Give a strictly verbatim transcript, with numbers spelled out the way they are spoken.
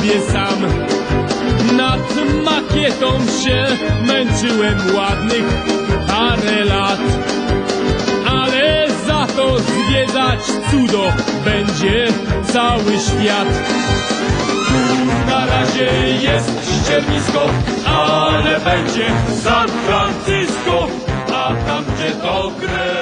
sobie sam. Nad makietą się męczyłem ładnych parę lat, ale za to zwiedzać cudo będzie cały świat. Na razie jest ściernisko, ale będzie San Francisco, a tam gdzie to grę